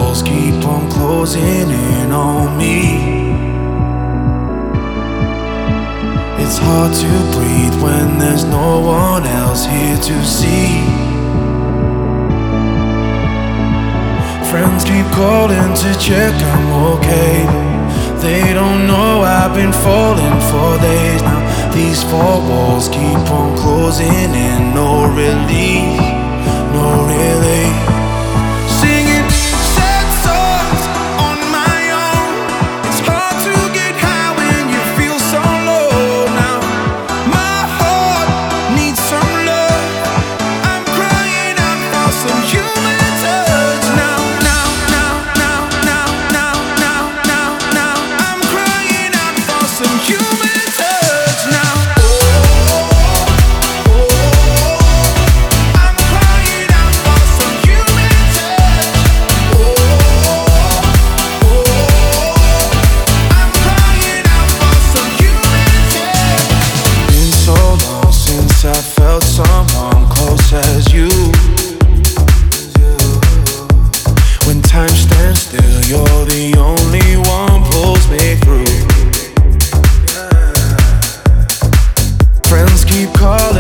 walls keep on closing in on me. It's hard to breathe when there's no one else here to see. Friends keep calling to check I'm okay. They don't know I've been falling for days now. These four walls keep on closing in, no relief, no relief. Singing sad songs on my own. It's hard to get high when you feel so low now. My heart needs some love. I'm crying out for some human touch now. I'm crying out for some human touch now. I'm crying out for some human touch. I'm crying out for some human touch. Been so long since I felt someone close as you. When time stands still, you're the only one pulls me through. Friends keep calling